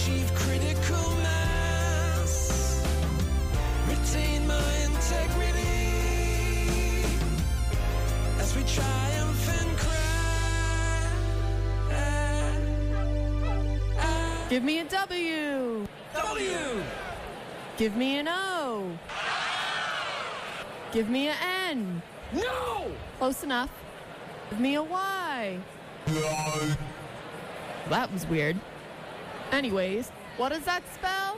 achieve critical mass, retain my integrity as we triumph and cry. Give me a W. W. Give me an O. Give me an N. No! Close enough. Give me a Y. That was weird. Anyways, what does that spell?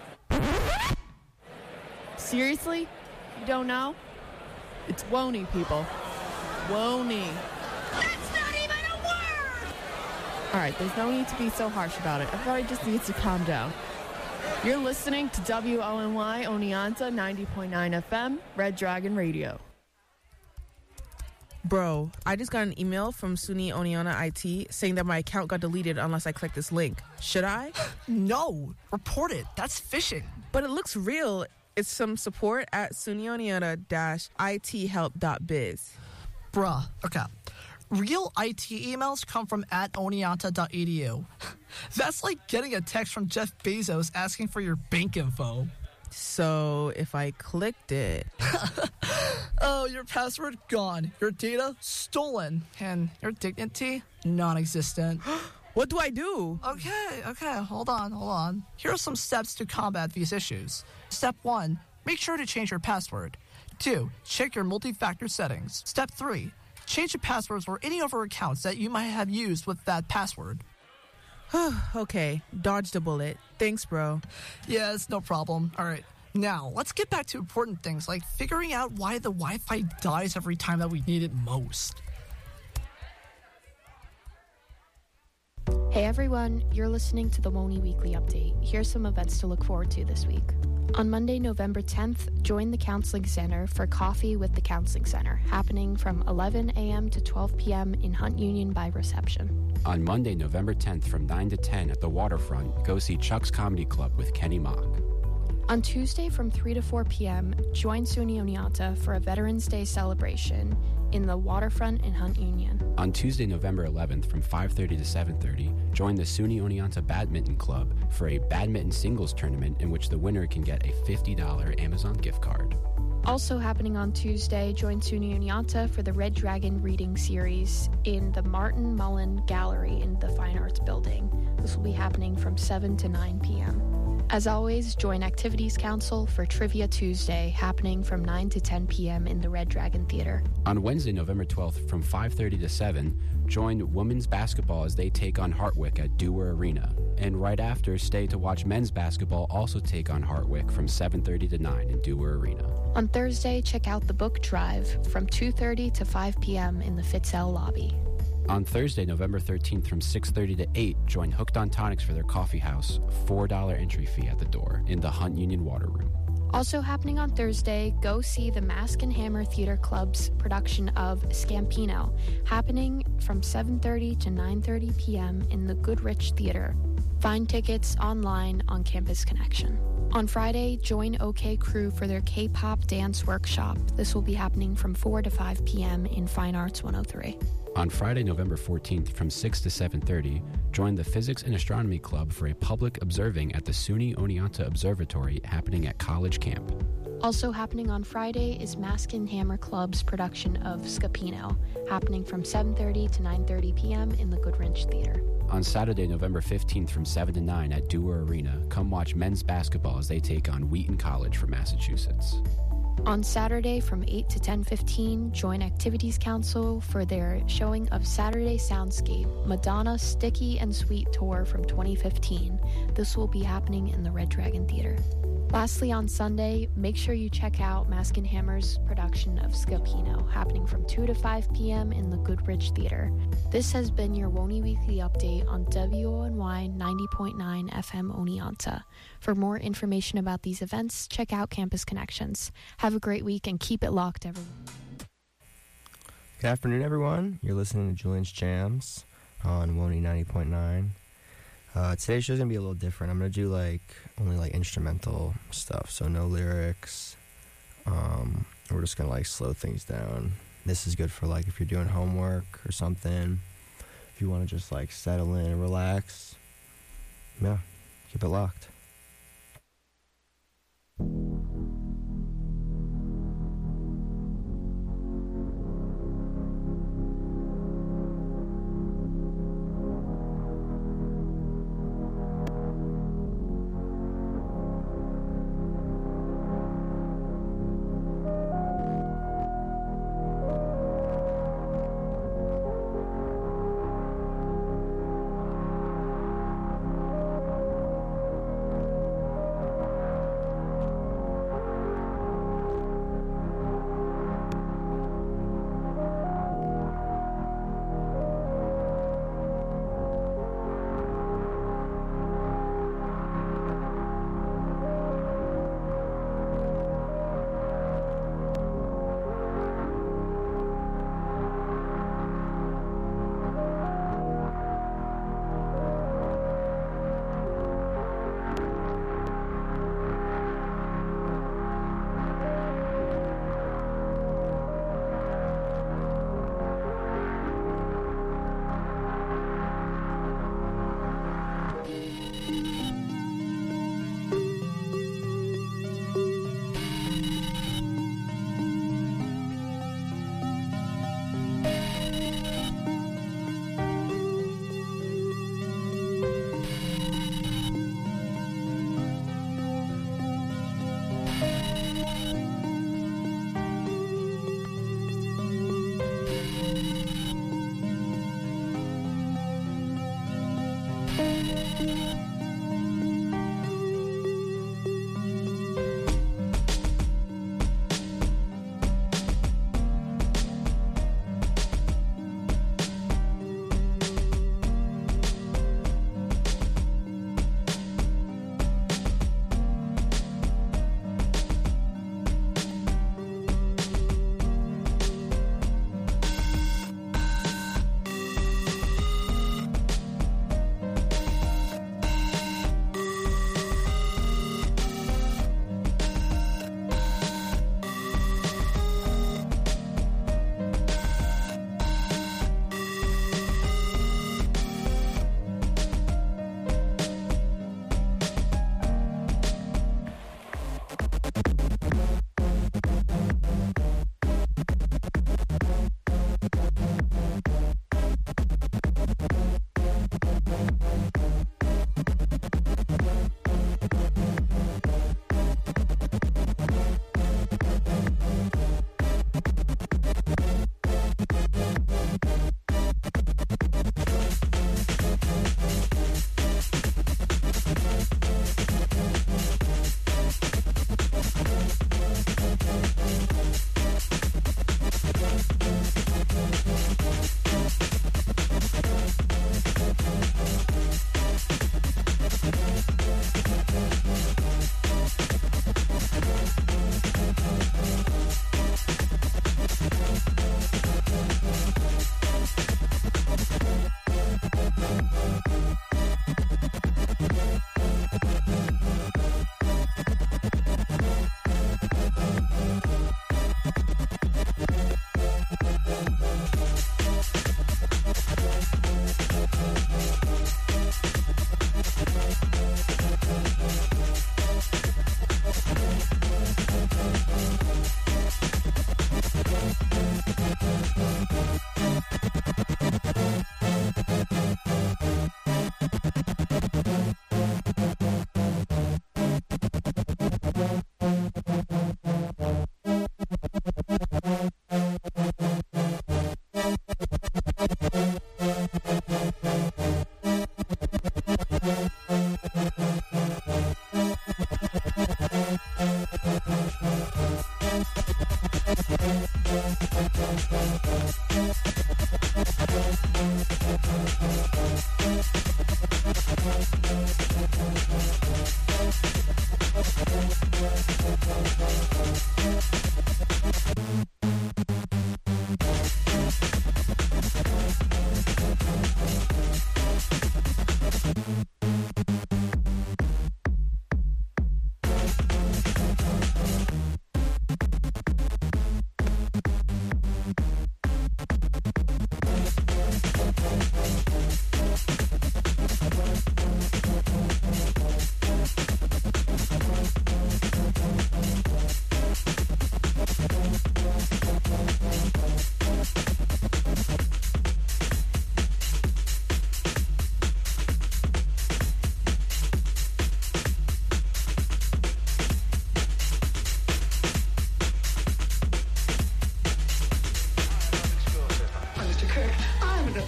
Seriously? You don't know? It's Wony, people. Wony. That's not even a word! Alright, there's no need to be so harsh about it. Everybody just needs to calm down. You're listening to WONY Oneonta 90.9 FM, Red Dragon Radio. Bro, I just got an email from SUNY Oneonta IT saying that my account got deleted unless I click this link. Should I? No, report it. That's phishing. But it looks real. It's some support at sunyoneonta-ithelp.biz. Bruh, okay. Real IT emails come from @oneonta.edu. That's like getting a text from Jeff Bezos asking for your bank info. So if I clicked it... Oh, your password gone. Your data stolen. And your dignity non-existent. What do I do? Okay, hold on. Here are some steps to combat these issues. Step 1, make sure to change your password. 2, check your multi-factor settings. Step 3, change the passwords for any other accounts that you might have used with that password. Okay, dodged a bullet. Thanks, bro. Yeah, it's no problem. All right. Now, let's get back to important things like figuring out why the Wi-Fi dies every time that we need it most. Hey everyone, you're listening to the Wony Weekly Update. Here's some events to look forward to this week. On Monday, November 10th, join the Counseling Center for Coffee with the Counseling Center, happening from 11 a.m. to 12 p.m. in Hunt Union by reception. On Monday, November 10th from 9 to 10 at the Waterfront, go see Chuck's Comedy Club with Kenny Mock. On Tuesday from 3 to 4 p.m., join SUNY Oneonta for a Veterans Day celebration in the Waterfront in Hunt Union. On Tuesday, November 11th from 5:30 to 7:30, join the SUNY Oneonta Badminton Club for a badminton singles tournament in which the winner can get a $50 Amazon gift card. Also happening on Tuesday, join SUNY Oneonta for the Red Dragon reading series in the Martin Mullen Gallery in the Fine Arts Building. This will be happening from 7 to 9 p.m. As always, join Activities Council for Trivia Tuesday, happening from 9 to 10 p.m. in the Red Dragon Theater. On Wednesday, November 12th from 5:30 to 7, join women's basketball as they take on Hartwick at Dewar Arena. And right after, stay to watch men's basketball also take on Hartwick from 7:30 to 9 in Dewar Arena. On Thursday, check out the book drive from 2:30 to 5 p.m. in the Fitzell lobby. On Thursday, November 13th from 6:30 to 8, join Hooked on Tonics for their coffee house, $4 entry fee at the door, in the Hunt Union Water Room. Also happening on Thursday, go see the Mask and Hammer Theater Club's production of Scampino, happening from 7:30 to 9:30 p.m. in the Goodrich Theater. Find tickets online on Campus Connection. On Friday, join OK Crew for their K-pop dance workshop. This will be happening from 4 to 5 p.m. in Fine Arts 103. On Friday, November 14th from 6 to 7:30, join the Physics and Astronomy Club for a public observing at the SUNY Oneonta Observatory happening at College Camp. Also happening on Friday is Mask and Hammer Club's production of Scapino, happening from 7:30 to 9:30 p.m. in the Goodrich Theater. On Saturday, November 15th from 7 to 9 at Dewar Arena, come watch men's basketball as they take on Wheaton College from Massachusetts. On Saturday from 8 to 10:15, join Activities Council for their showing of Saturday Soundscape, Madonna Sticky and Sweet Tour from 2015. This will be happening in the Red Dragon Theater. Lastly, on Sunday, make sure you check out Mask and Hammer's production of Scapino, happening from 2 to 5 p.m. in the Goodrich Theater. This has been your Wony Weekly Update on WONY 90.9 FM Oneonta. For more information about these events, check out Campus Connections. Have a great week and keep it locked, everyone. Good afternoon, everyone. You're listening to Julian's Jams on Wony 90.9. Today's show's gonna be a little different. I'm gonna do only instrumental stuff, so no lyrics. We're just gonna slow things down. This is good for if you're doing homework or something. If you want to just settle in and relax, yeah, Keep it locked.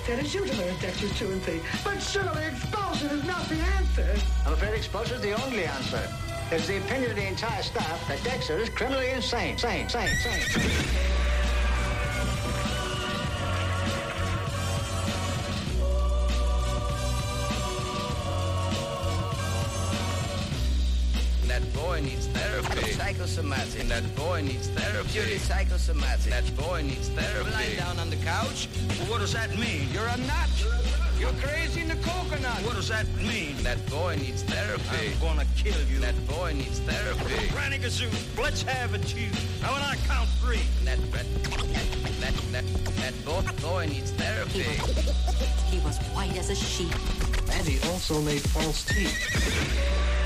said is you to learn Dexter's 2 and 3. But surely expulsion is not the answer. I'm afraid expulsion is the only answer. It's the opinion of the entire staff that Dexter is criminally insane. Sane. That boy needs therapy. Psychosomatic. That boy needs therapy. Purely psychosomatic. That boy needs therapy. Lying down on the couch? Well, what does that mean? You're a nut. You're crazy in the coconut. What does that mean? That boy needs therapy. I'm gonna kill you. That boy needs therapy. Granny Gazoo, let's have it, you. Now when I count 3. That boy needs therapy. He was white as a sheet. And he also made false teeth.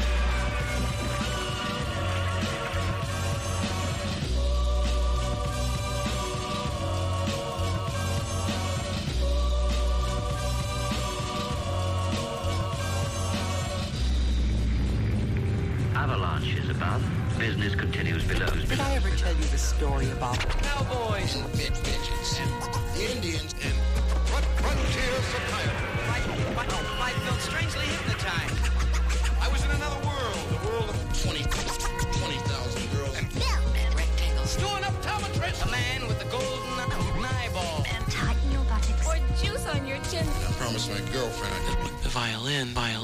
Avalanche is above. Business continues below. Did I ever tell you the story about Cowboys and bitches and the Indians and frontier psychiatry? I felt strangely hypnotized. I was in another world, the world of 20,000 girls. And Bill. And rectangles. Doing optometrist. A man with a golden eyeball. And tighten your buttocks. Or juice on your chin. I promised my girlfriend I did. The violin.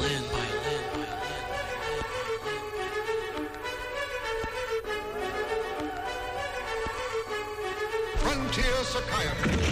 Frontier psychiatry.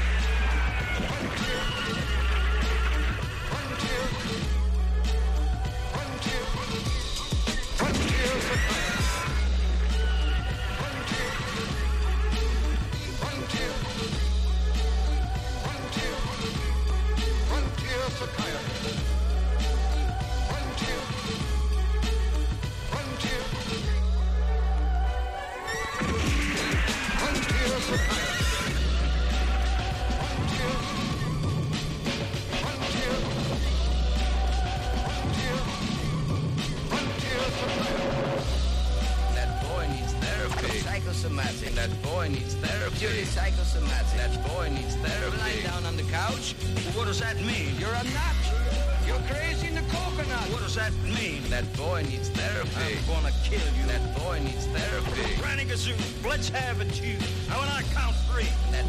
Psychosomatic. That boy needs therapy. Purely psychosomatic. That boy needs therapy. Lying down on the couch? Well, what does that mean? You're a nut. You're crazy in the coconut. What does that mean? That boy needs therapy. I'm gonna kill you. That boy needs therapy. Granny Gazoo, let's have it, you. Now when I count 3.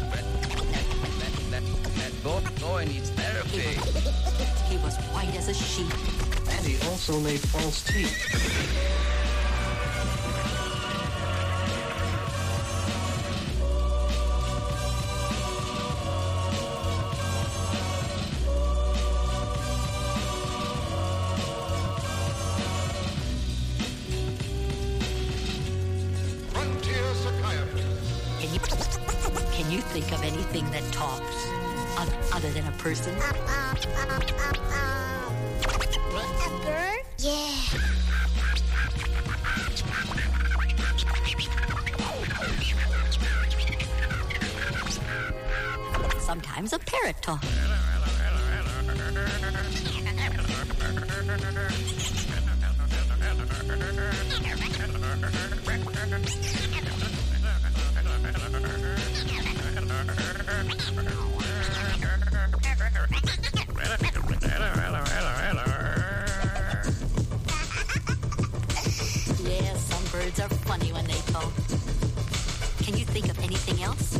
That boy needs therapy. He was white as a sheet. And he also made false teeth. Can you think of anything that talks other than a person? A bird? Yeah. Sometimes a parrot talks. Yeah, some birds are funny when they talk. Can you think of anything else?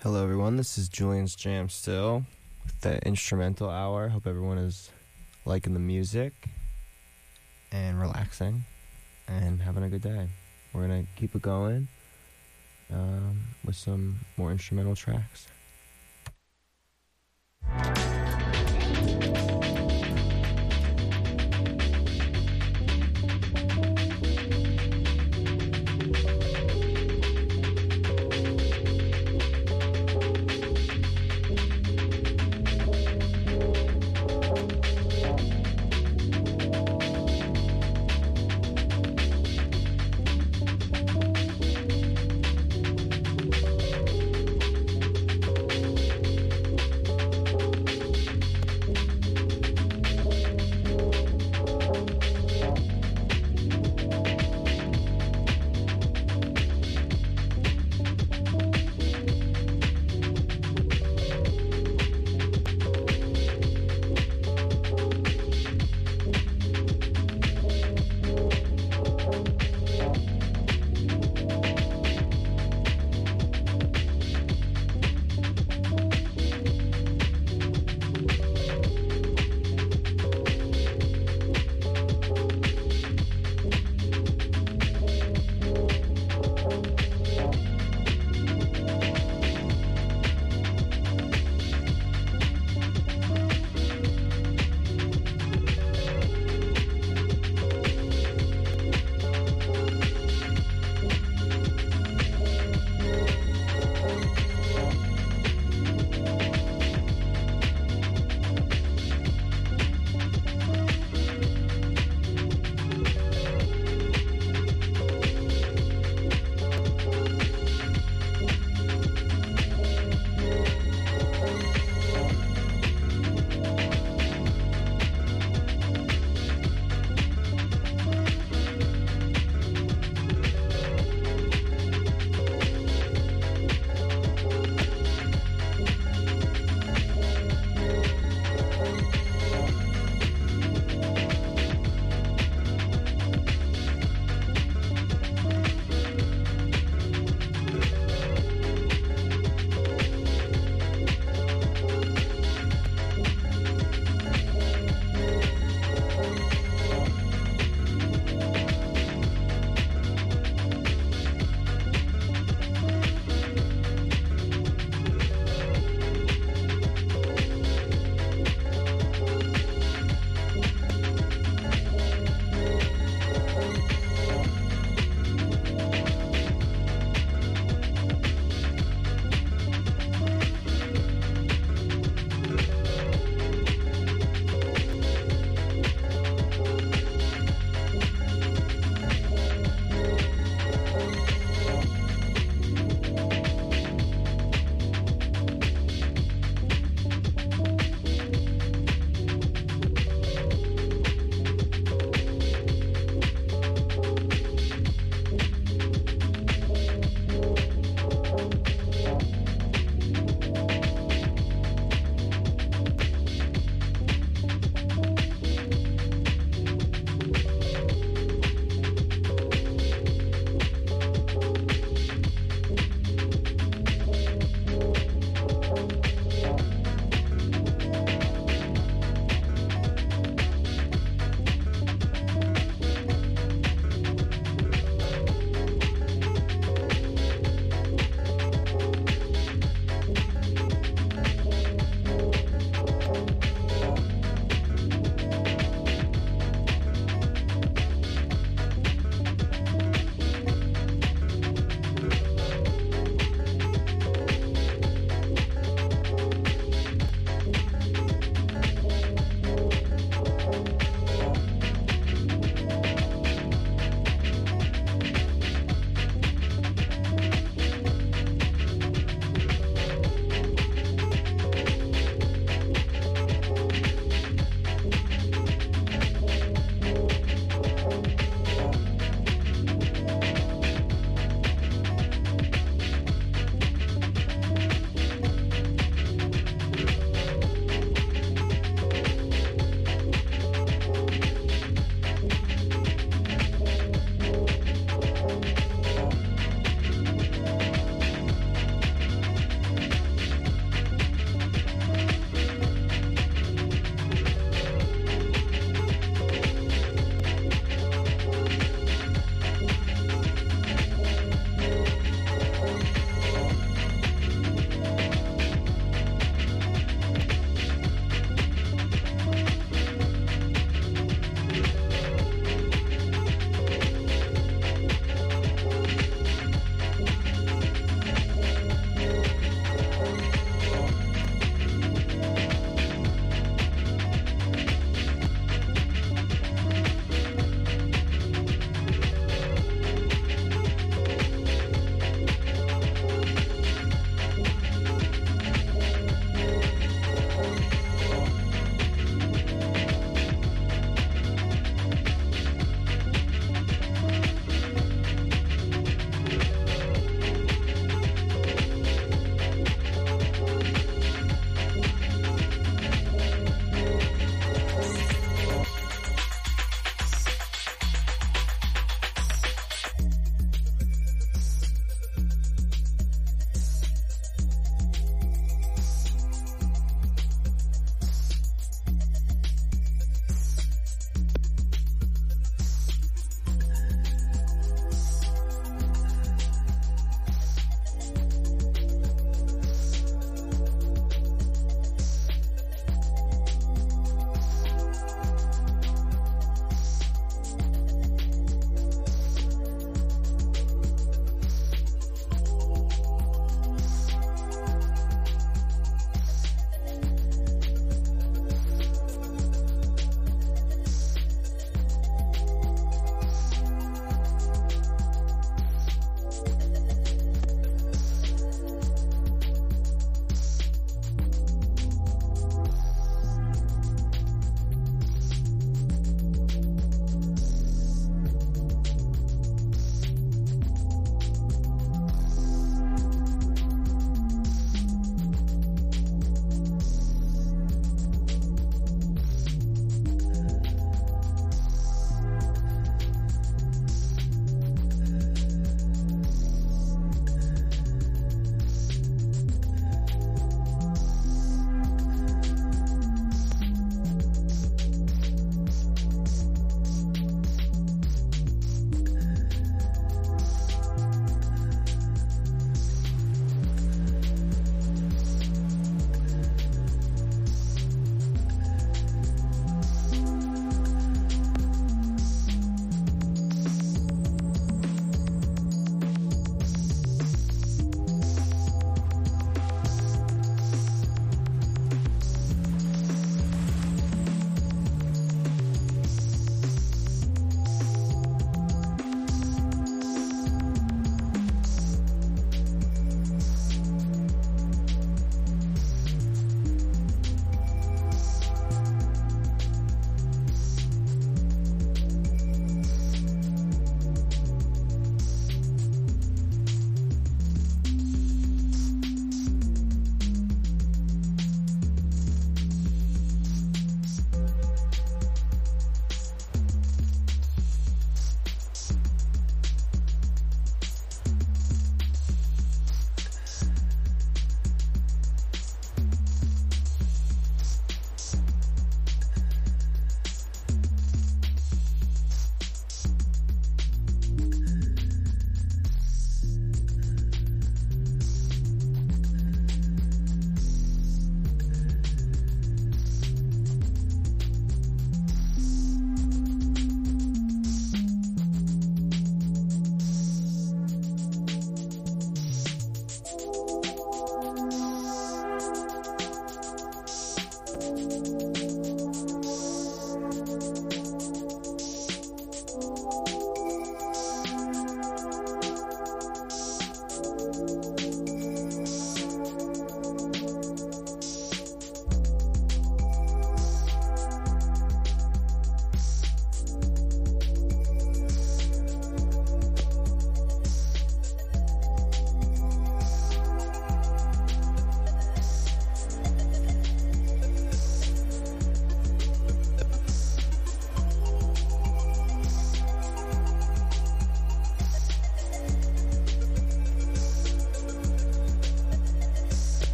Hello, everyone. This is Julian's Jam still with the instrumental hour. Hope everyone is liking the music and relaxing and having a good day. We're going to keep it going with some more instrumental tracks.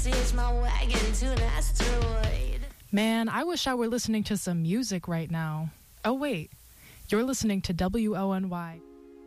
hitch my wagon to an asteroid. Man, I wish I were listening to some music right now. Oh, wait. You're listening to WONY.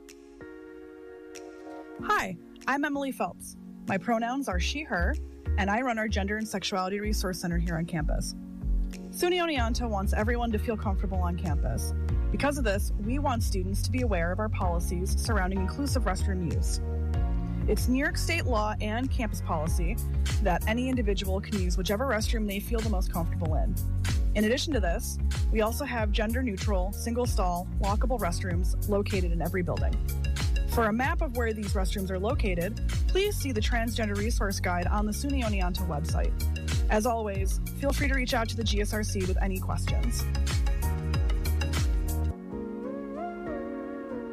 Hi, I'm Emily Phelps. My pronouns are she, her, and I run our Gender and Sexuality Resource Center here on campus. SUNY Oneonta wants everyone to feel comfortable on campus. Because of this, we want students to be aware of our policies surrounding inclusive restroom use. It's New York State law and campus policy that any individual can use whichever restroom they feel the most comfortable in. In addition to this, we also have gender-neutral, single-stall, walkable restrooms located in every building. For a map of where these restrooms are located, please see the Transgender Resource Guide on the SUNY Oneonta website. As always, feel free to reach out to the GSRC with any questions.